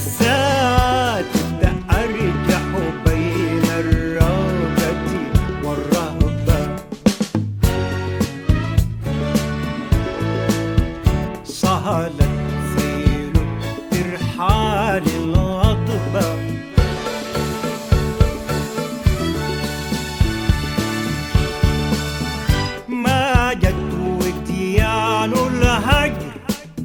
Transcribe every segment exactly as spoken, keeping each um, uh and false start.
بالذات أرجح بين الرغبة والرهبة. سهلت ذيل ترحال الغضبة، ما جت وديان الهجر،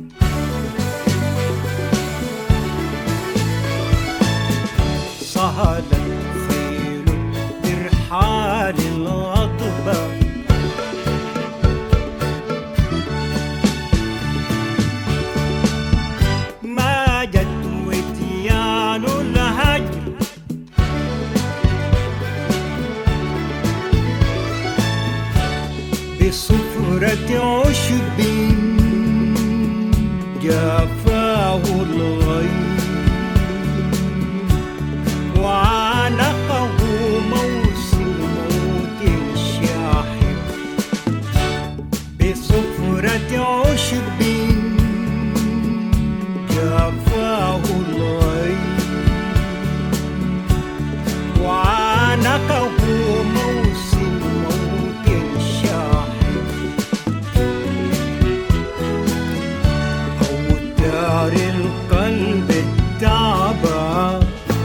سهلت ذيل ترحال الغضبة. ما جت وديان الهجر، بصفرة عشب جافاه الغيم، وعانقه موسم موت الشاحب. بصفرة عشب جافاه الغيم، وعانقه موسم موت الشاحب. أوتار القلب التعبى،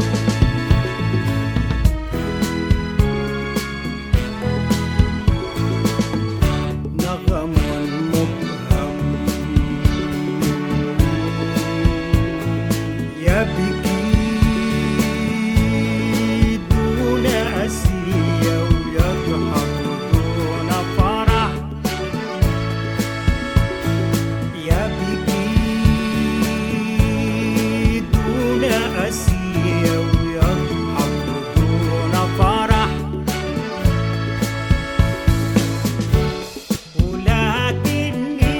نغم مبهم يبكي دون أسية، ويضحك دون فرح. يبكي دون أسية، ويضحك دون فرح. ولكني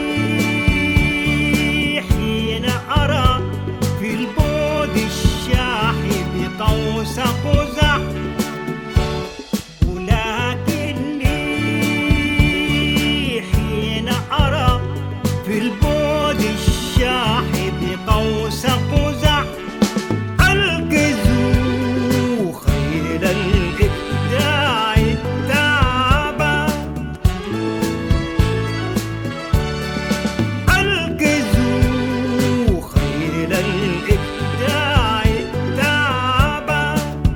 حين أرى في البعد الشاحب قوس قزح، ولكني حين أرى في البعد الشاحب قوس قزح، ألقزوا خيل الإبداع التعبى. ألقزوا خيل الإبداع التعبى،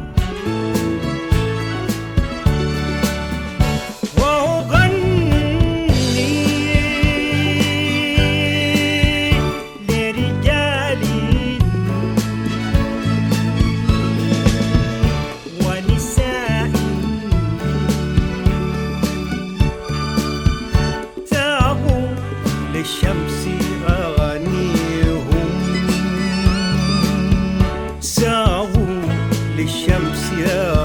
وأغني لرجال ونساء تابوا للشمس أغانيهم، ساغوا للشمس